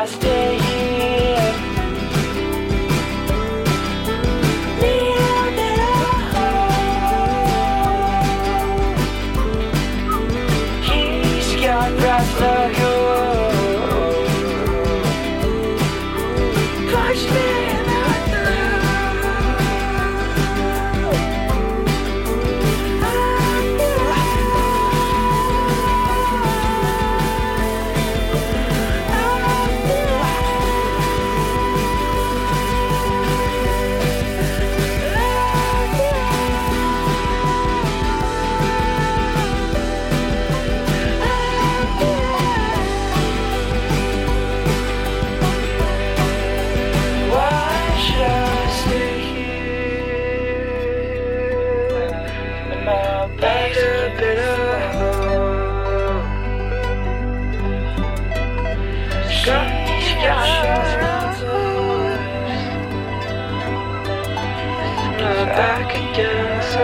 stay here? Need a better home. He's got breath for you. Push me back again, so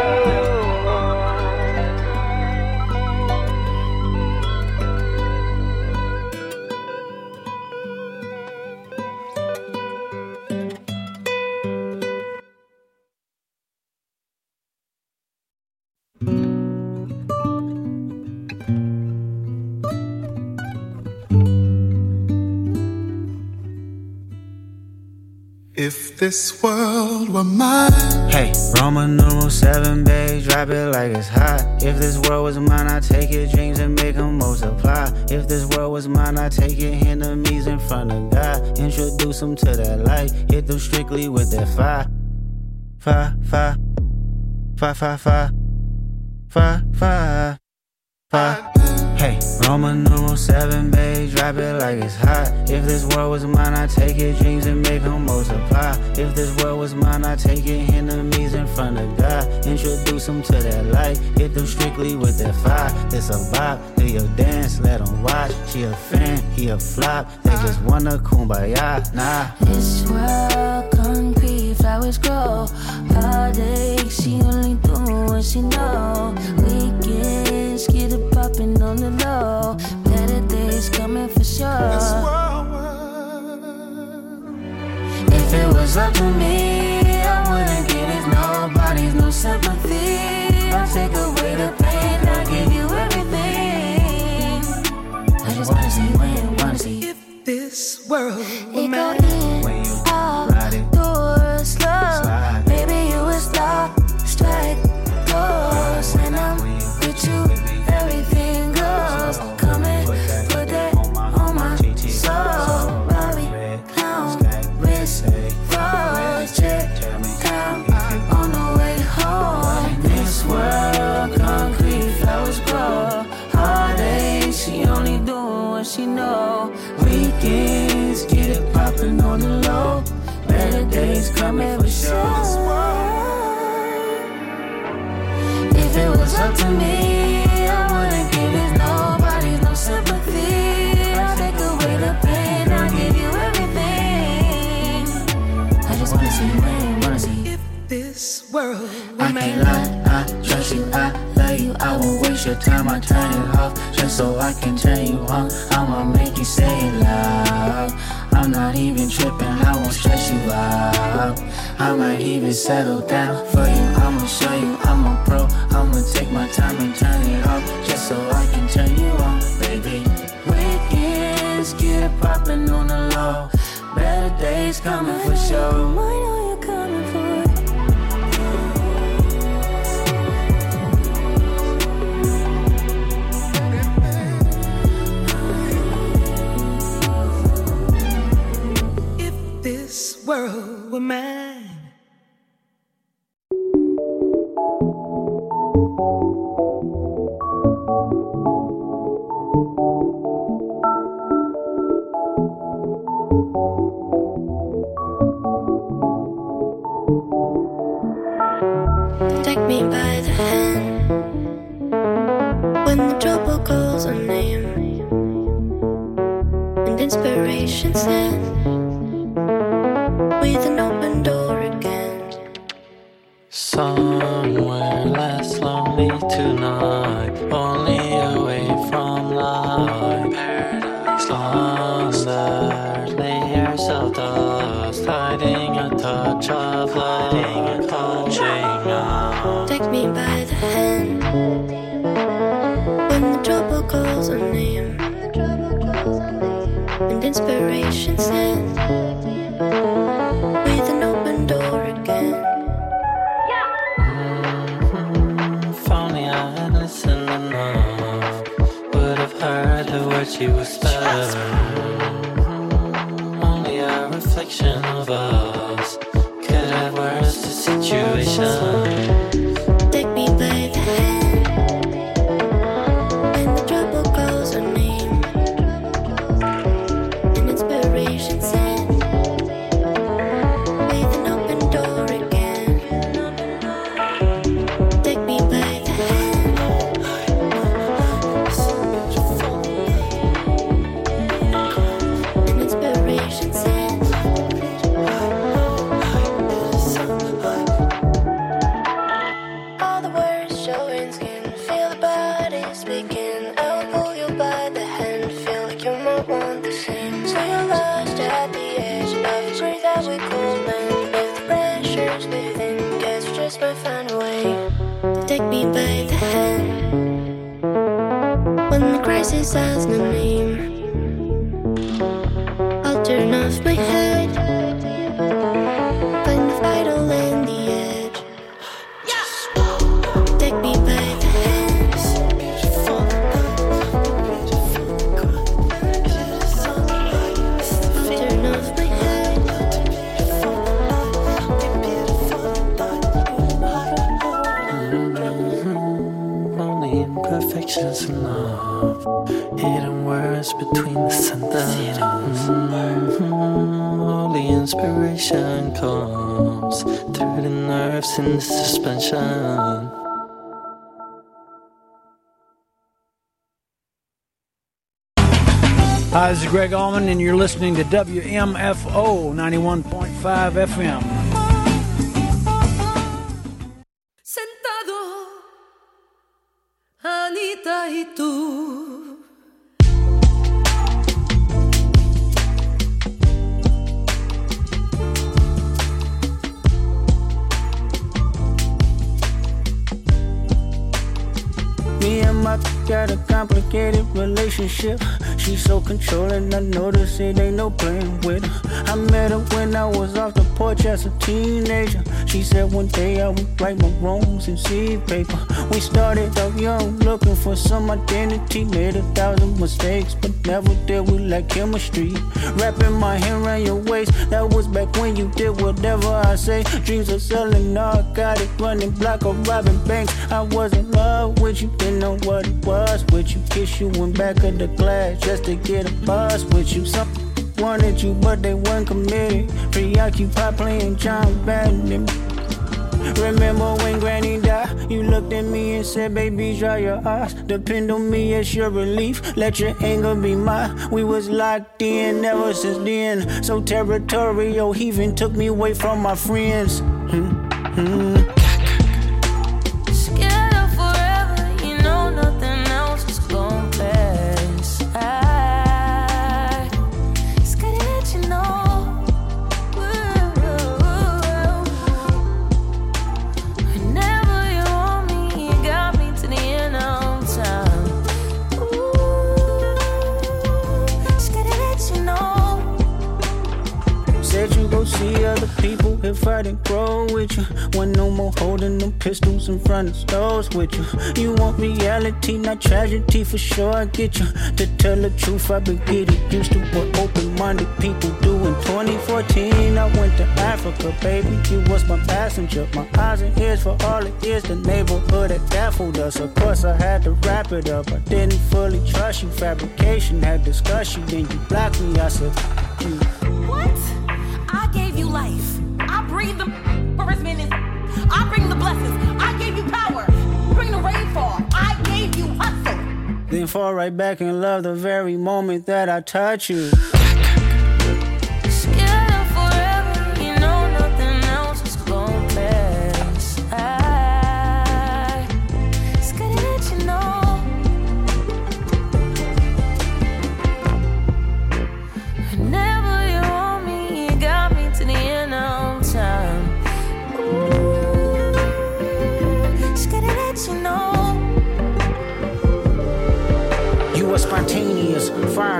if this world were mine. Hey, Roman numeral 7, babe, drop it like it's hot. If this world was mine, I'd take your dreams and make them multiply. If this world was mine, I'd take your enemies in front of God. Introduce them to that light, hit them strictly with that fire. Fire, fire, fire, fire, fire, fire, fire, fire. Hey, Roman numeral 7, babe, drop it like it's hot. If this world was mine, I'd take your dreams and make them multiply. If this world was mine, I'd take your enemies in front of God. Introduce them to that light, hit them strictly with that fire. It's a vibe, do your dance, let them watch. She a fan, he a flop, they just wanna kumbaya, nah. This world concrete, flowers grow. Heartache, she only do what she know. Weekends, get it poppin' on the low. Better days coming for sure. If it was up to me, I wouldn't give it nobody's no sympathy. I'll take away the pain, I'll give you everything. I just wanna see when you wanna see. If this world were It go mine. in, out, door, slow. Baby, you a star, strike, goes. And I'm with you, everything goes. Come and put that on my soul. Bobby, clown, wrist, froze, check, down, on the way home. This world, concrete, flowers grow. Heartache, she only doing what she know. Weekends, get it poppin' on the low. Better days coming for sure. If it was up to me, I wouldn't give it nobody's no sympathy. I'll take away the pain, I'll give you everything. I just wanna see when you wanna see. If this world I were can't mine. lie, I trust you, I love you. I won't waste your time, I turn it off just so I can turn you on. I'ma make you say it loud. I'm not even tripping, I won't stress you out. I might even settle down for you. I'ma show you I'm a pro. I'ma take my time and turn it off just so I can turn you on, baby. Weekends, get it poppin' on the low. Better days coming for sure. I know you're coming for it. If this world were mine. Take me by the hand when the trouble calls our name and inspiration sends with an open door again. somewhere less lonely tonight, only away from life. Paradise, layers of dust, hiding a touch of love, coaching us. Take me by the hand when the trouble calls our name and inspiration sends with an open door again. If only I had listened enough, would have heard the words you whispered. Only a reflection of us could have worse the situation. Take me by the hand when the trouble calls our name and inspiration sends with an open door again. Take me by the hand and inspiration sends. All the words showing skin, feel the body speaking. I'll pull you by the hand, feel like you're my one the same. So you're lost at the edge of a truth that we could bend. If the pressure's within, guess we just might find a way to take me by the hand when the crisis has no name. I'll turn off my head, find the vital and the edge. Take me by the hand, turn off my head. Only imperfections in love, hidden words between the sentences. Only inspiration comes through the nerves in the suspension. Hi, this is Greg Allman, and you're listening to WMFO 91.5 FM. Sentado, Anita y tú. Me and my got a complicated relationship. She's so controlling, I notice it ain't no playing with her. I met her when I was off the porch as a teenager. She said one day I would write my wrongs in seed paper. We started out young, looking for some identity. Made 1,000 mistakes, but never did we like chemistry. Wrapping my hand around your waist, that was back when you did whatever I say. Dreams of selling narcotic, running block or robbing banks. I was in love with you, didn't know what it was with you. Kiss you in back of the glass just to get a buzz with you. Some wanted you, but they weren't committed. Preoccupied playing John Madden. Remember when Granny died? You looked at me and said, baby, dry your eyes. Depend on me as your relief. Let your anger be mine. We was locked in ever since then. So territorial, he even took me away from my friends. Scared of forever, you know nothing else is gon' pass. I scared to let you know. Whenever you want me, you got me to the end of time. Scared to let you know. Said you go see other people if I didn't grow with you. One no more holding them pistols in front of stores with you. You want reality, not tragedy, for sure I get you. To tell the truth, I've been getting used to what open-minded people do. In 2014, I went to Africa, baby. You was my passenger, my eyes and ears for all it is. The neighborhood that baffled us. Of course, I had to wrap it up. I didn't fully trust you. Fabrication had discussion, then you blocked me. I said, you. What? I gave you life. I breathed the first minutes. I bring the blessings. I gave you power. Bring the rainfall. I gave you hustle. Then fall right back in love the very moment that I touch you. Scared of forever, you know nothing else is gon' pass. I scared to let you know. Whenever you want me,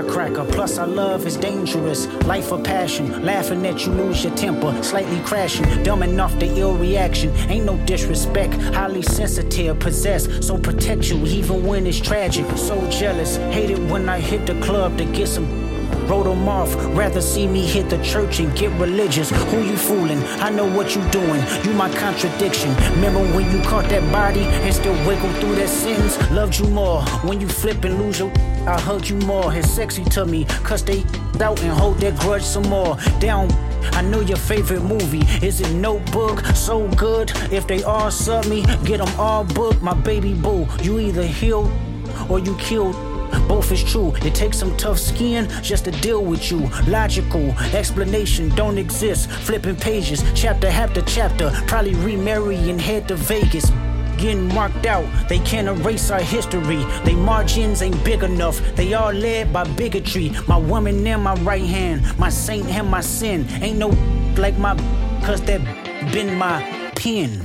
firecracker. Plus our love is dangerous. Life of passion. Laughing at you lose your temper. Slightly crashing. Dumbing off the ill reaction. Ain't no disrespect. Highly sensitive. Possessed. So protect you even when it's tragic. So jealous. Hate it when I hit the club to get some. Wrote them off, rather see me hit the church and get religious. Who you fooling? I know what you doing. You my contradiction. Remember when you caught that body and still wiggle through that sentence? Loved you more. When you flip and lose your, I hug you more. It's sexy to me, cuss they out and hold that grudge some more. Down, I know your favorite movie. Is it Notebook? So good. If they all sub me, get them all booked. My baby boo, you either healed or you killed. Both is true. It takes some tough skin just to deal with you. Logical explanation don't exist. Flipping pages, chapter after chapter. Probably remarry and head to Vegas. Getting marked out, they can't erase our history. They margins ain't big enough. They all led by bigotry. My woman in my right hand, my saint and my sin. Ain't no like my, cause that been my pen.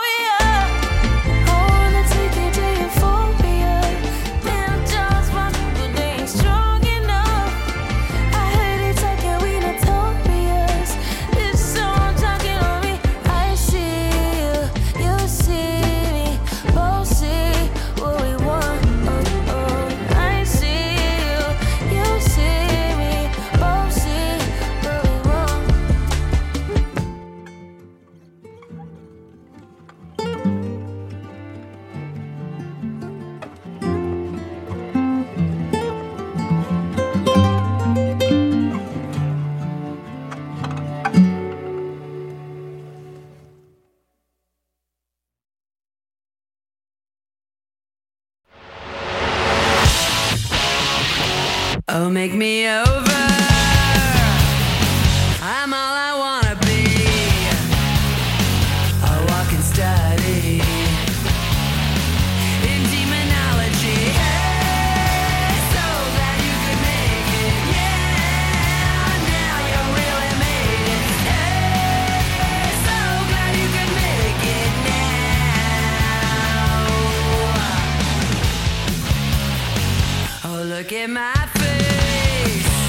Oh, make me over. I'm all I wanna be. I walk and study in demonology. Hey, so glad you could make it. Yeah, now you really made it. Hey, so glad you could make it now. Oh, look at my face.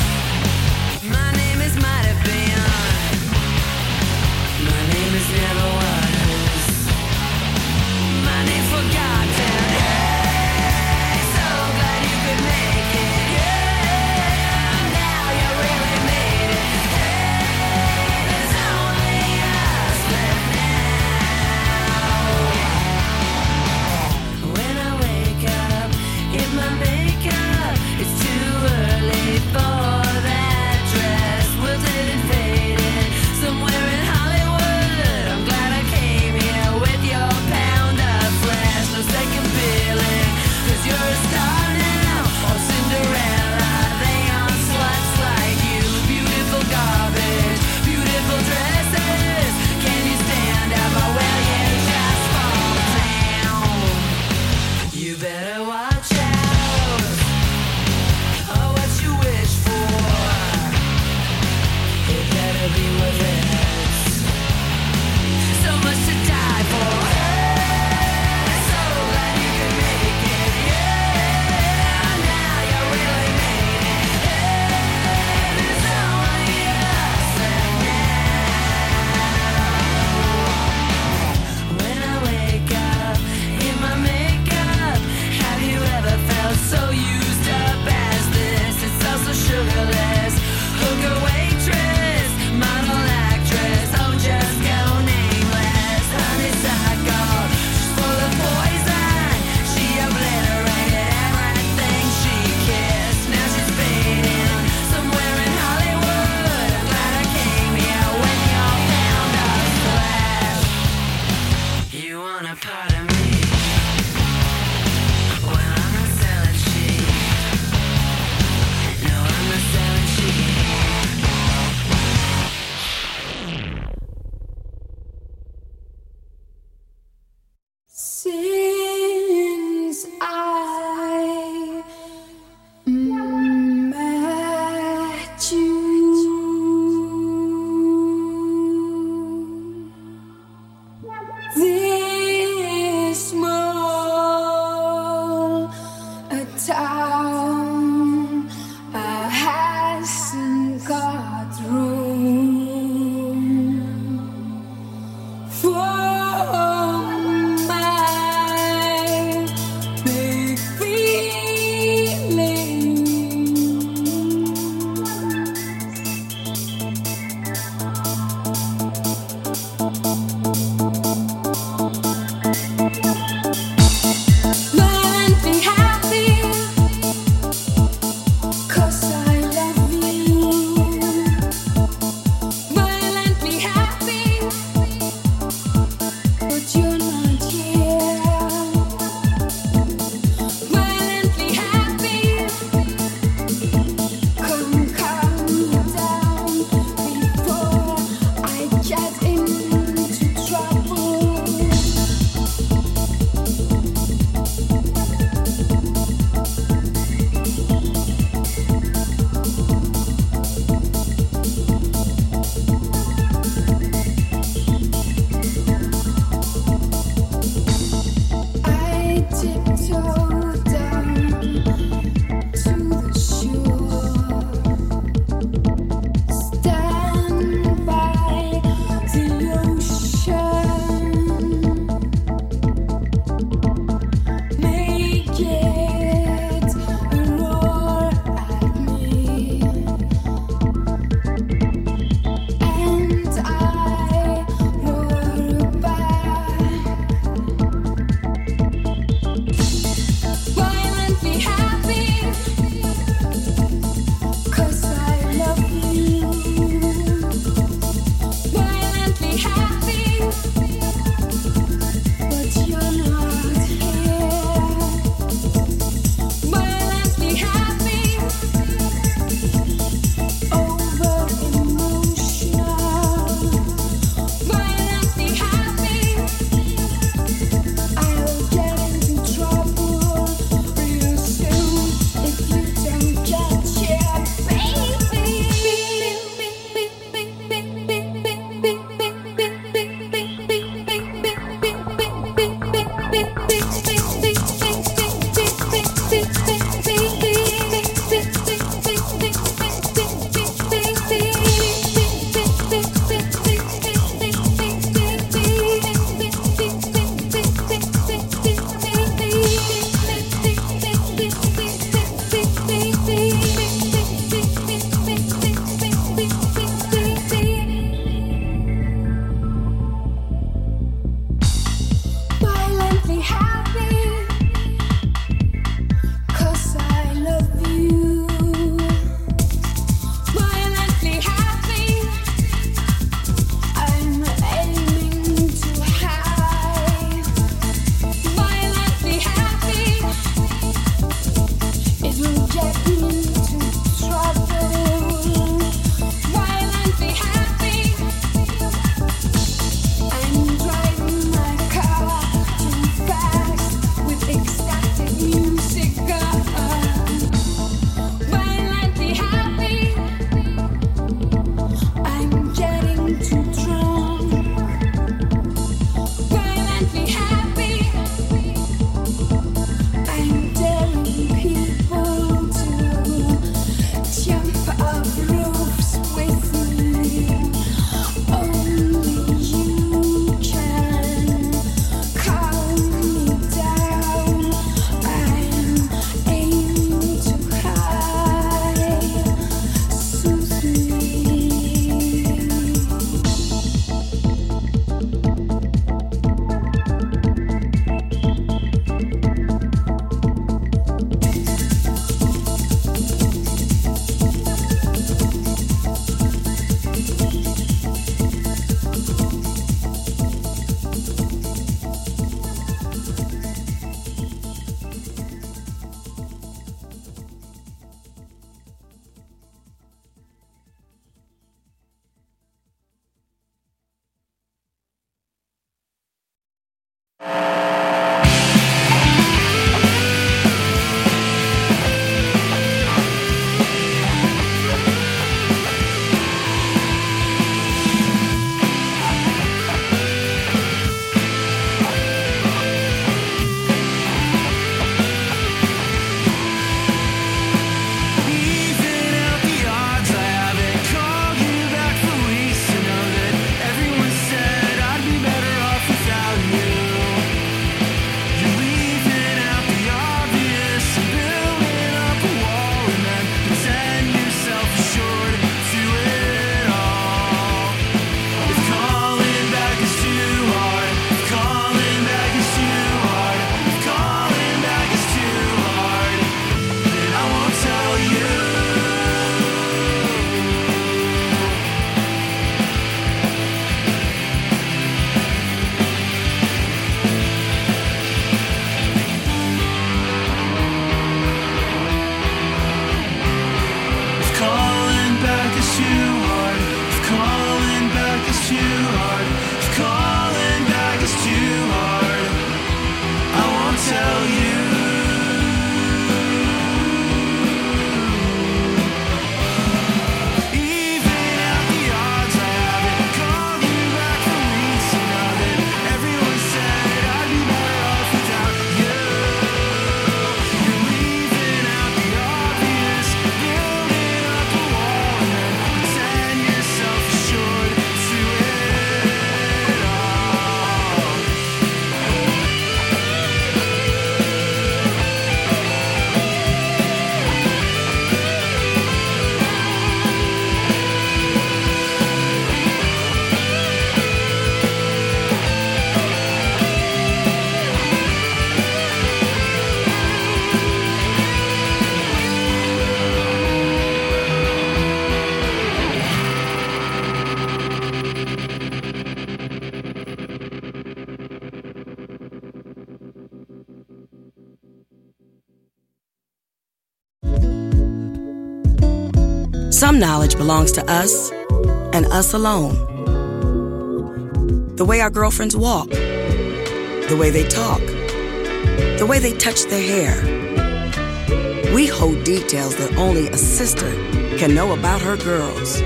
Some knowledge belongs to us and us alone. The way our girlfriends walk, the way they talk, the way they touch their hair. We hold details that only a sister can know about her girls.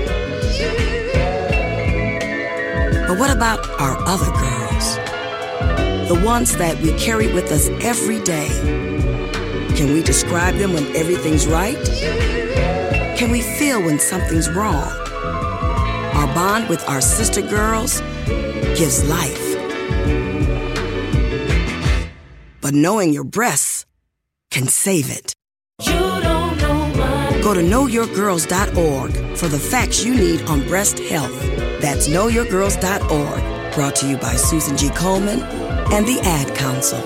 But what about our other girls? The ones that we carry with us every day. Can we describe them when everything's right? Can we feel when something's wrong? Our bond with our sister girls gives life. But knowing your breasts can save it. Go to knowyourgirls.org for the facts you need on breast health. That's knowyourgirls.org. Brought to you by Susan G. Coleman and the Ad Council.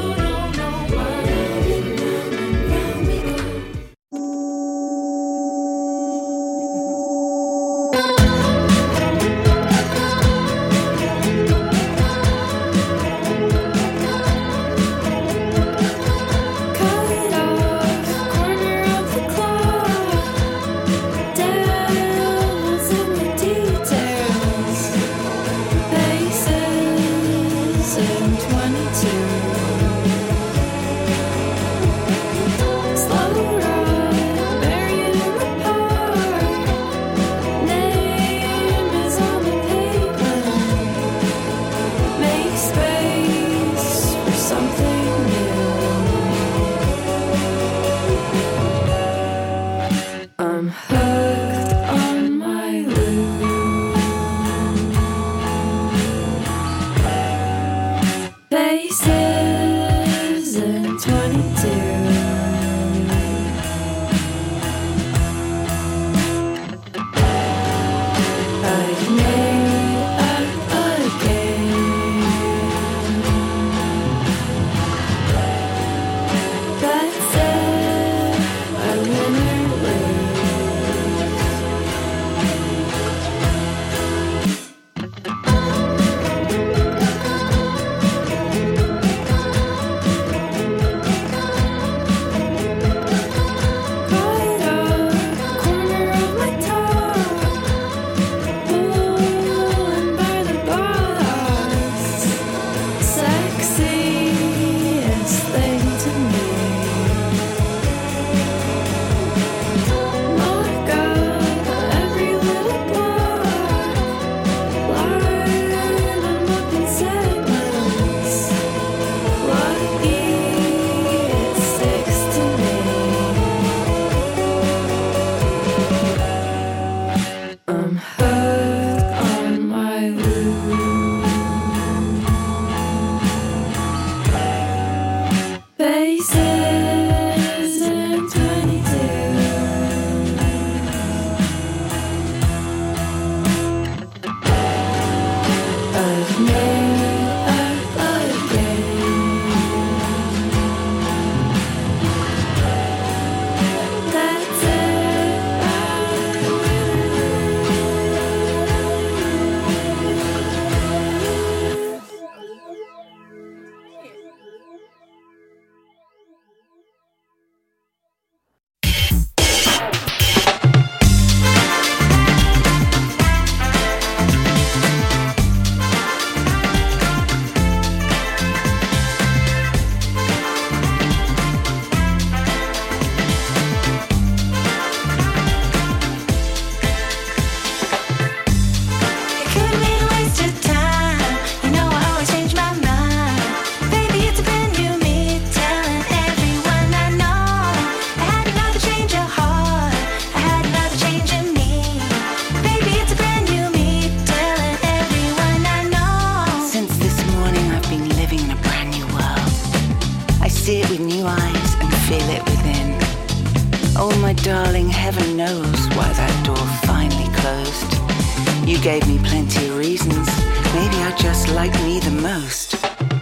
Darling, heaven knows why that door finally closed. You gave me plenty of reasons. Maybe I just like me the most.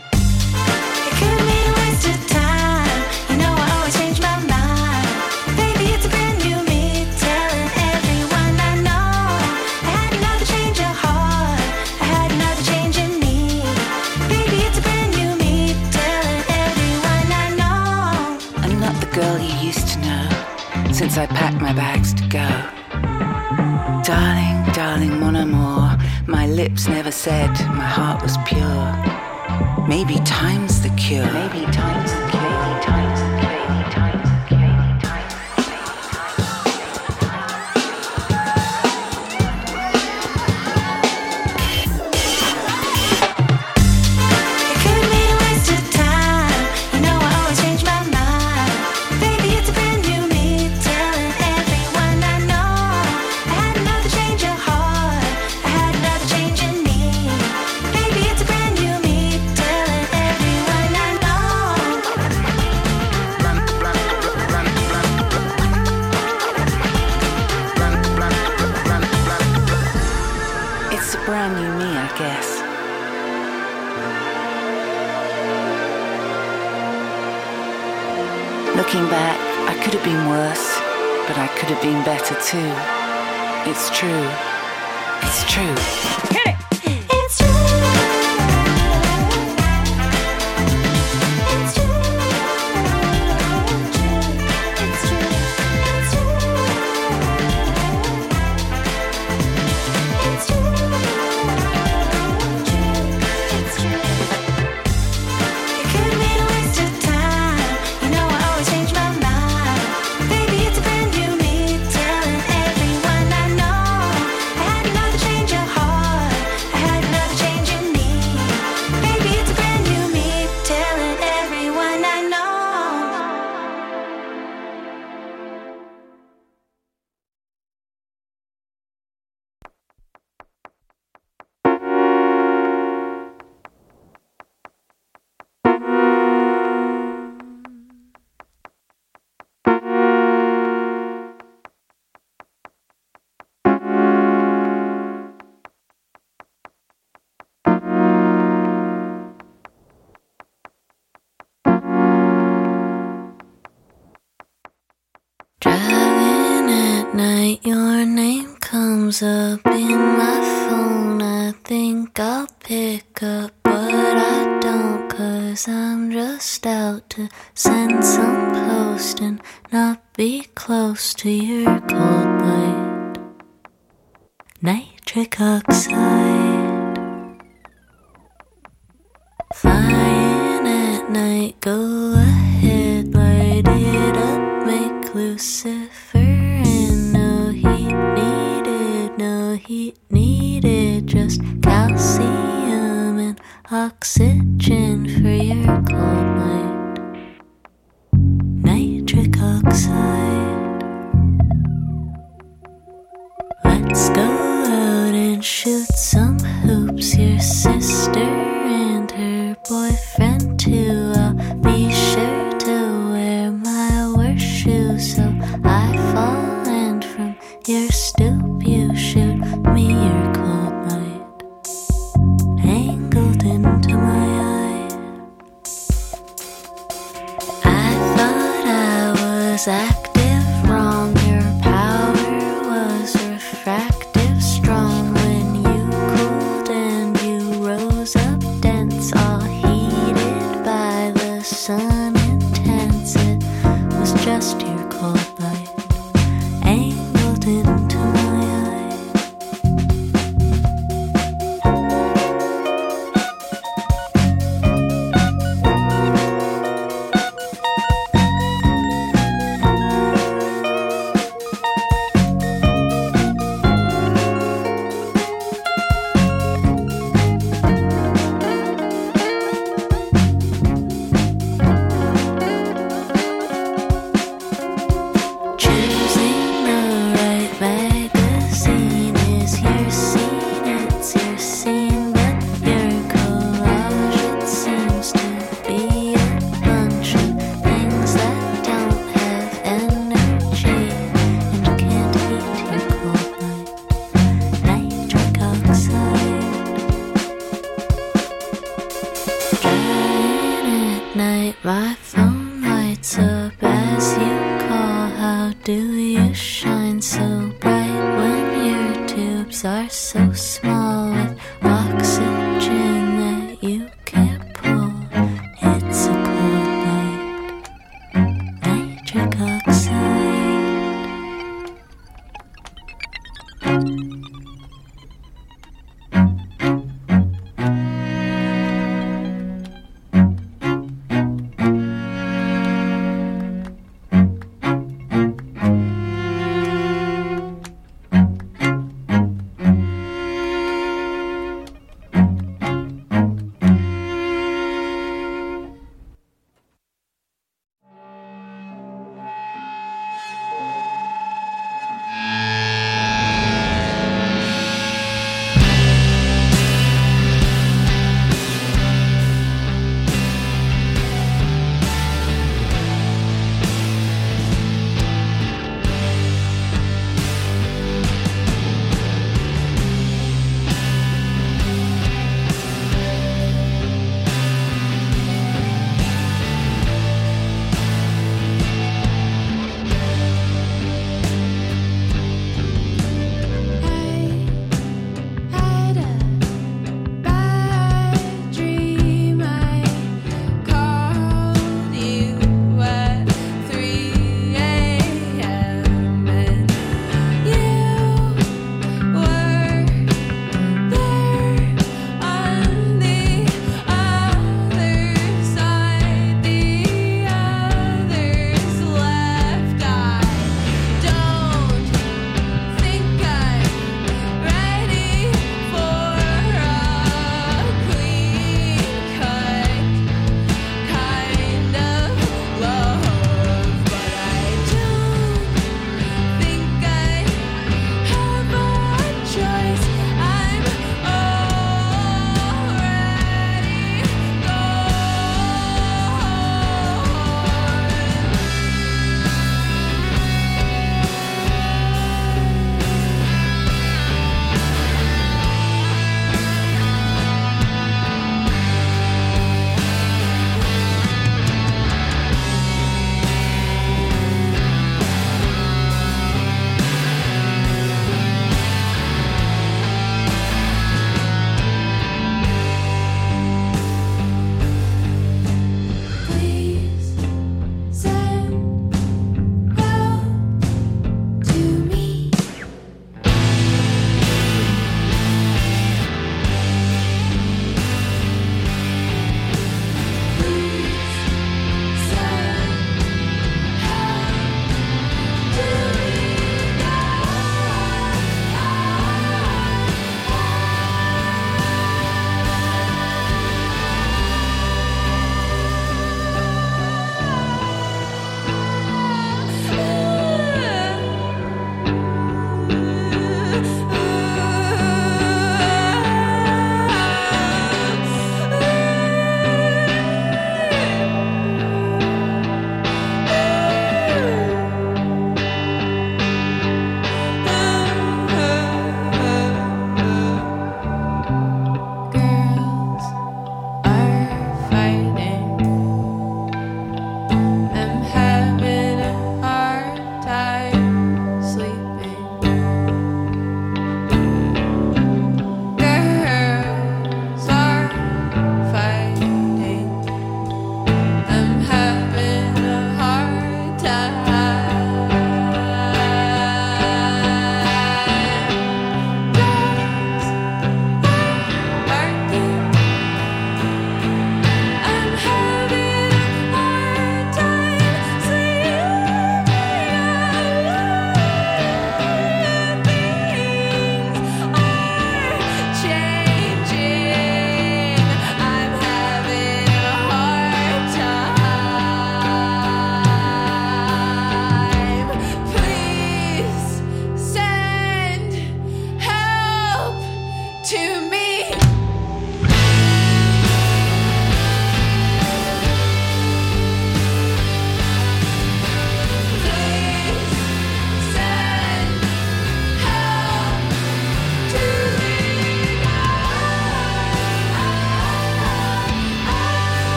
It could be a waste of time. You know I always change my mind. Baby, it's a brand new me, telling everyone I know. I had another change of heart. I had another change in me. Baby, it's a brand new me, telling everyone I know. I'm not the girl you used to know. Since I packed my bags to go, mon amour. My lips never said my heart was pure. Maybe time's the cure. Maybe time's the cure. Maybe time's the cure. Maybe time's the cure. It could be a waste of time. You know I always change my mind. Baby, it's a brand new me, telling everyone I know. I had another change of heart. I had another change in me. Baby, it's a brand new me, telling everyone I know. It's a brand new me, I guess. Looking back, I could have been worse, but I could have been better too. It's true. It's true. It's true. It's true. It's true. It's true. It's true. It's true. It could be a waste of time. You know I always change my mind. Baby, it's a brand new me, telling everyone I know. I had another change of heart. I had another change in me. Baby, it's a brand new me, telling everyone I know. Driving at night, your name comes up in my phone. I think I'll pick up, but I don't, 'cause I'm just out to send some post and not be close to your cold light. Nitric oxide. Flying at night, go ahead, light it up, make Lucifer in. No heat needed, no heat needed, just calcium and oxygen for your cold light. Nitric oxide. Let's go out and shoot some hoops. Your sister and her boyfriend too. I'll be sure to wear my worst shoes so I fall, and from your stoop you shoot me your cold light angled into my eye. I thought I was active wrong. Your power was refractive strong. When you cooled and you rose up dense, all heated by the sun intense. It was just your cold light angled into my eye. Choosing the right magazine is your scene, it's your scene, but your collage, it seems to be a bunch of things that don't have energy and can't heat your cold light. Nitric oxide. Driving at night, my phone lights up as you call. How do you shine so bright when your tubes are so small with oxygen that you can't pull? It's a cold light. Nitric oxide.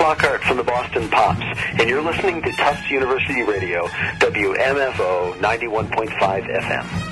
Lockhart from the Boston Pops, and you're listening to Tufts University Radio, WMFO 91.5 FM.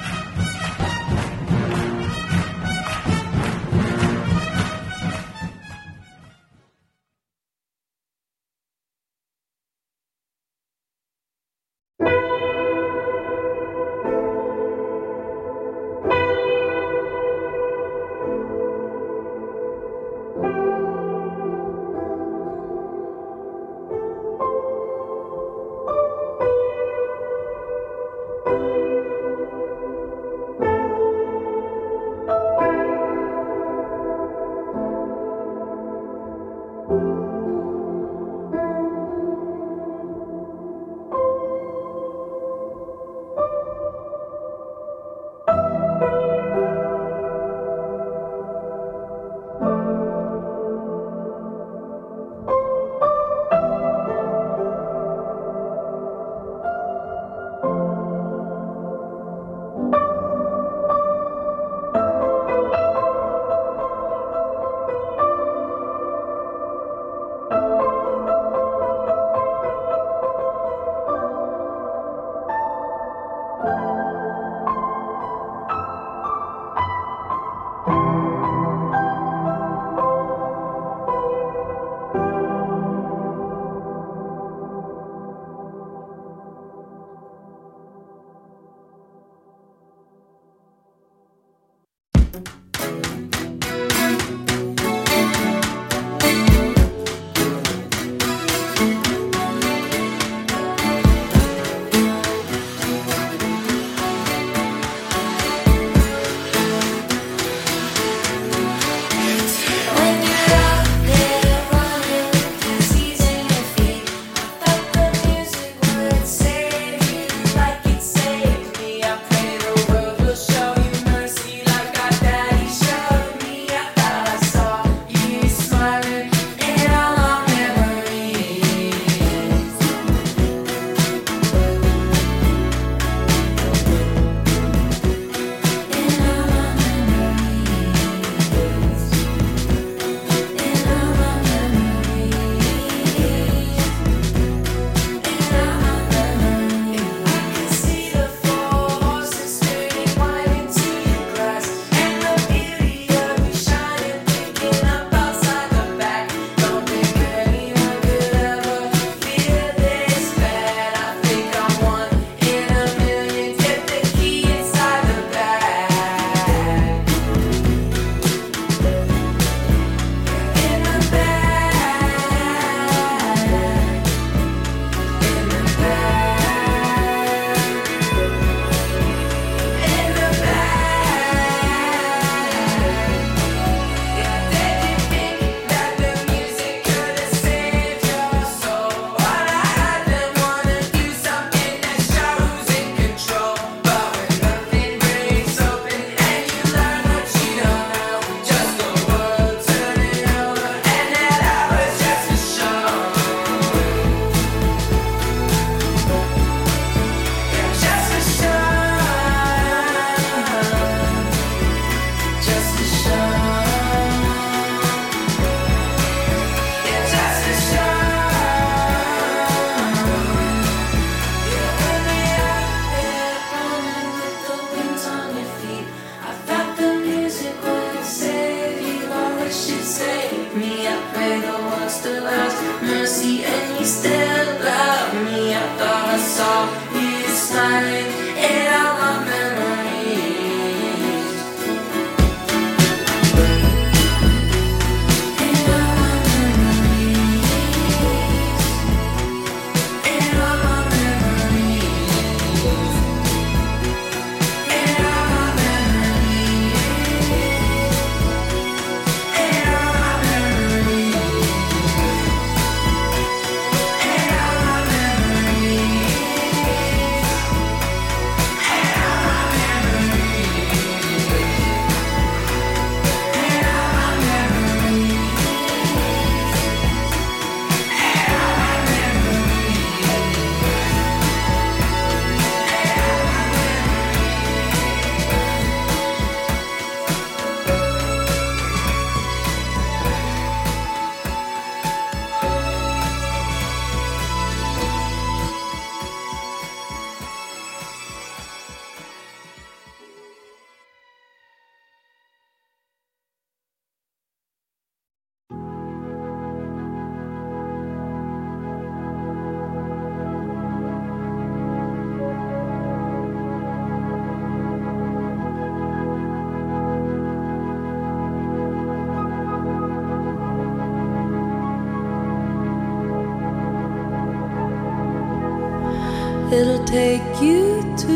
it'll take you to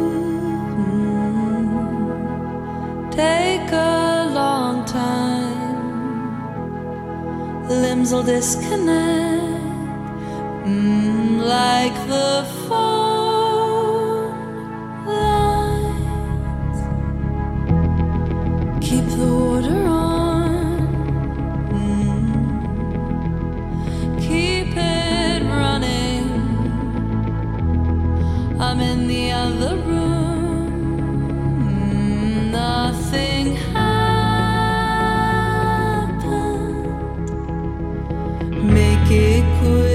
take a long time. Limbs will disconnect like the phone lines. Keep the water on, keep it running. I'm in the other room, nothing happened. Make it quick.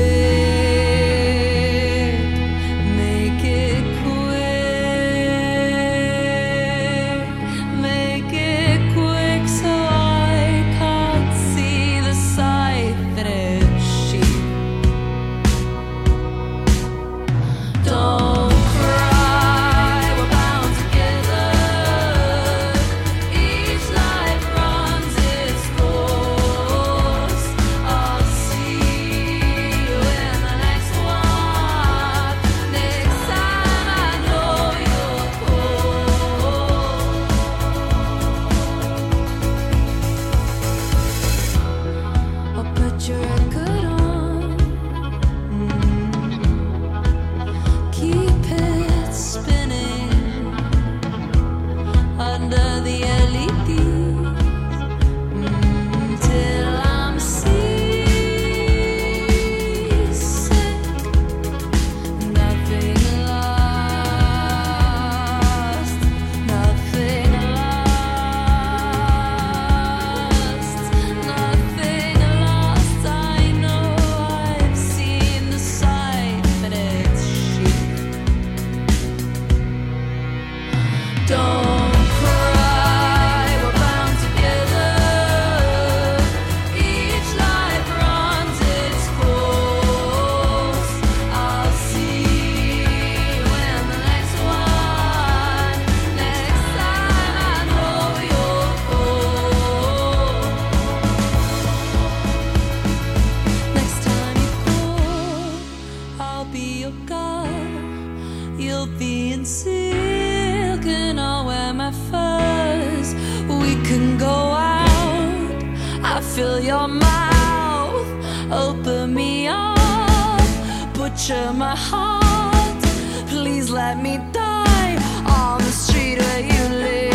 Fill your mouth, open me up, butcher my heart. Please let me die on the street where you live.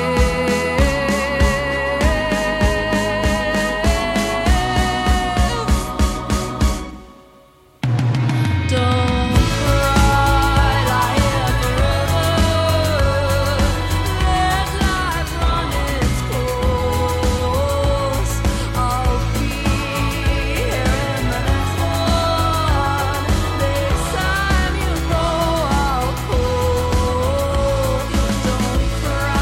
Don't cry, lie here forever. Let life run its course. I'll be here in the next one. Next time you go, I'll call. Don't cry.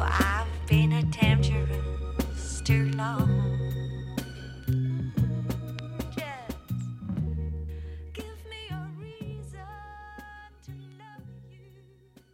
for I